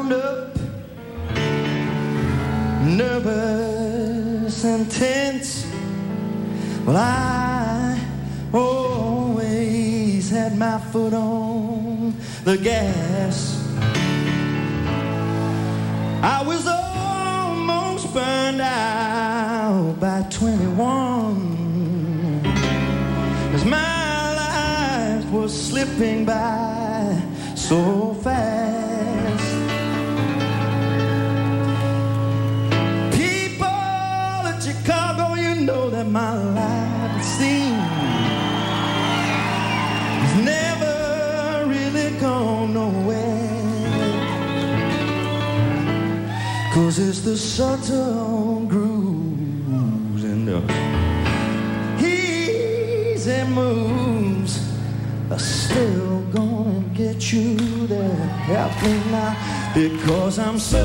wound up, nervous and tense. Well, I always had my foot on the gas. I was almost burned out by 21, as my life was slipping by so fast. People in Chicago, you know that my life, it seems, has never really gone nowhere. 'Cause it's the subtle grooves and the easy moves are still gonna get you there. Help me now, because I'm so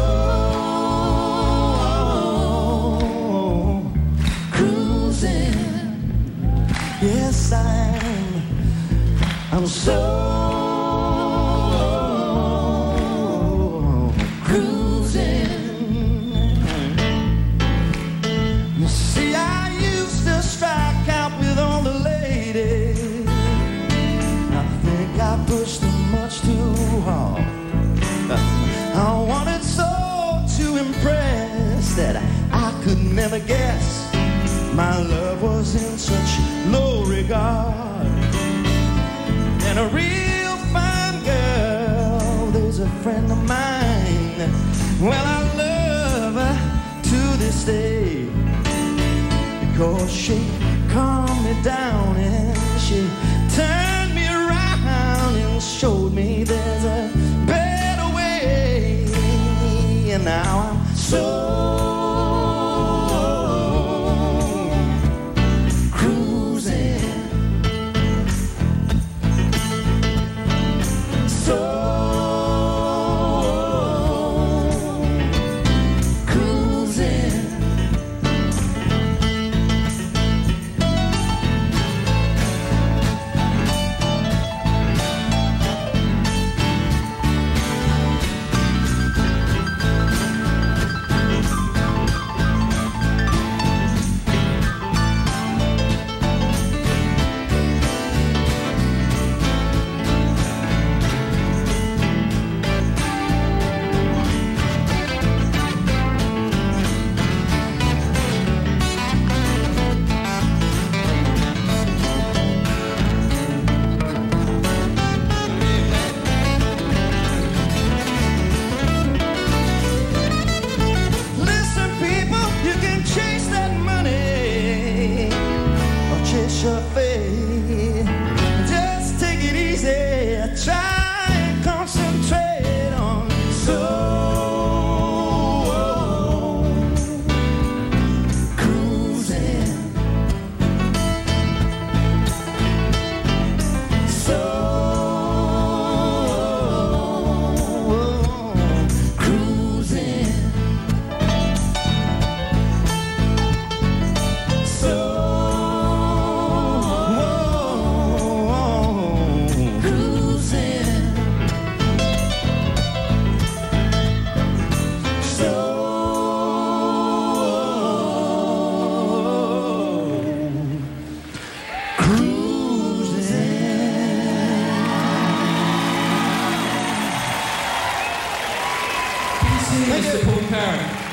cruising. Yes, I'm so cruising. You see, I used to strike out with all the ladies. I think I pushed them much too hard. I wanted so to impress that I could never guess my love was in such low regard. And a real fine girl, there's a friend of mine. Well, I love her to this day, because she calmed me down and she turned me around and showed me there's a better way. And now I'm so cruising, so cruising. Your fate. Just take it easy. Try and concentrate on so cruising, so cruising, so Mr. Paul Carey.